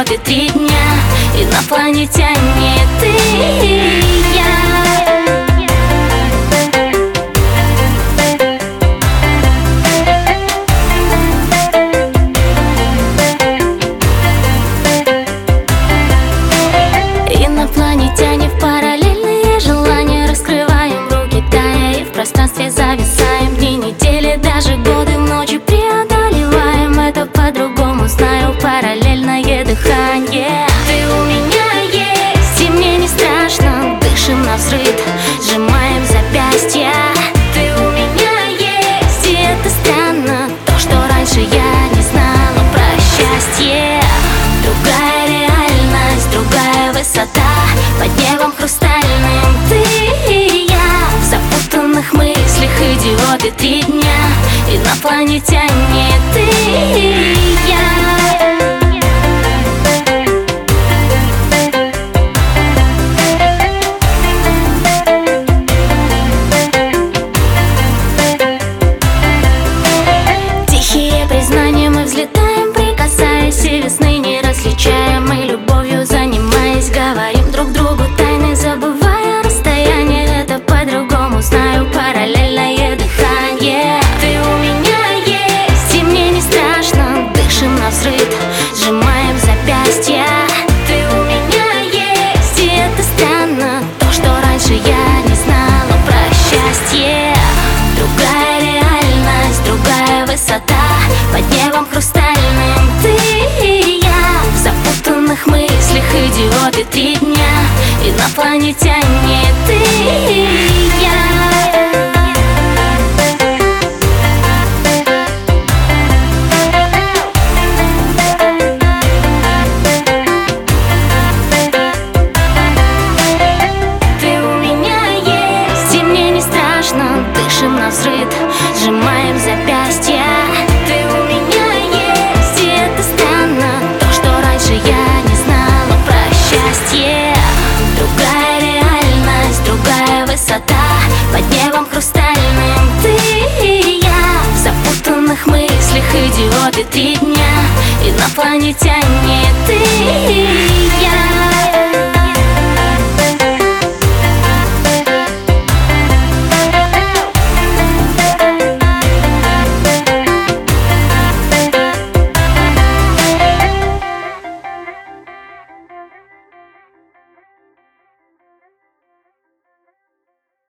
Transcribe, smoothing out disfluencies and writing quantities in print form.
идиоты 3 дня. Инопланетяне, ты и я. Инопланетяне в параллельные желания, раскрываем руки, тая и в пространстве зависаем. Дни, недели, даже годы, ночи преодолеваем. Это по-другому, знаю, параллельное дыхание. Ты у меня есть, и мне не страшно. Дышим навзрыд, сжимаем запястья. Ты у меня есть, и это странно. То, что раньше я не знала про счастье. Другая реальность, другая высота. Под небом хрустальным ты и я. В запутанных мыслях идиоты 3 дня. Инопланетяне, ты и я. Тихие признания, мы взлетаем, прикасаясь, и весны не различаем. Мы любовью занимаясь, говорим друг другу тайны, забывая расстояние. Это по-другому, знаю, параллельное дыхание. Ты у меня есть, и мне не страшно. Дышим навзрыд, сжимаем запястья. Ты у меня есть, и это странно. То, что раньше я не знала про счастье. Другая реальность, другая высота. Под небом хрустальным ты и я. В запутанных мыслях идиоты 3 дня. Инопланетяне, ты и я. Дышим навзрыд, сжимаем запястья. Ты у меня есть, и это странно. То, что раньше я не знала про счастье. Другая реальность, другая высота. Под небом хрустальным ты и я. В запутанных мыслях идиоты 3 дня. Инопланетяне, ты и я.